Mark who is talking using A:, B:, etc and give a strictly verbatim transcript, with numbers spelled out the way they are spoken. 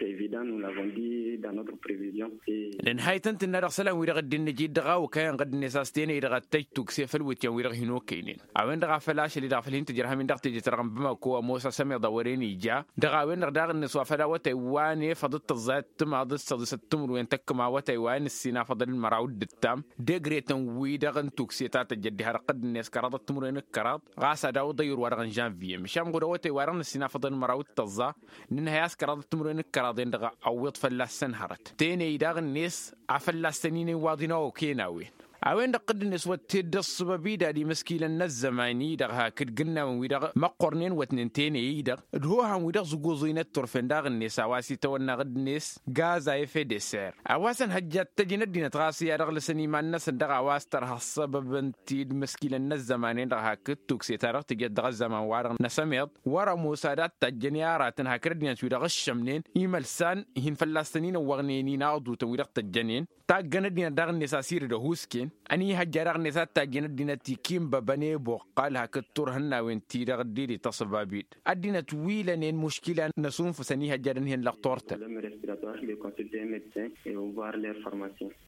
A: c'est évident, nous l'avons dit dans notre prévision.
B: لأن هاي تنت النار سلام ويرغ الدين نجيد دغا وكان قد نساستين يرغ تجتوك سيفل ويتيا ويرغ هنو كينين أوين دغا فلاش اللي دغا فلين تجرها من دغ تجي ترغم بما كوا موسى سمي دورين يجا دغا وين دغ النسوا فلا وتايواني فضلت الزات تم ضد صدس التمر وين تك مع وتايوان السينا فضل المراود التام دغريتن وي دغ توكسيتا تجدي قد الناس كراد التمر وين كراد غاسا داو ضير ورغ جانفي مشام غدا وتايوان السينا فضل المراود تزا ننها ياسكراد التمر وين كراد دغ او فلاس سنهرت تيني دغ الناس عفلا سنين واضنا وكيناوين عوين دقد النسوة تدص ببيدا دي مسكيلا الزماني دغها كد قلنا من ويدغ مقرنين واتنينتين يدغ دهوها ويدغ زقوزين الترفين داغ الناس عواسي تونا غد الناس غازا يفي ديسير عواسا هجات تجينا دينا تغاسي دغ لسني ما الناس دغ عواس ترها السبب انتي مسكيلا الزمانين دغها كد توكسي تارغ تجد دغ الزمان وارغ نسميض ورا موسادات تجنيارات هكر دينا ويدغ الشمنين يملسان هين فلاستنين وغنينين عضو تويدغ تجنين تاقنا دينا دغ الناس اسير دهوسكين أني هجرق نسات تاجنا دينا تيكيم ببني بوقالها كتور هنا وين تيرغ ديري تصبابيد أدينا طويلة نين مشكلة نسون فسني هجرن هن لقطورته.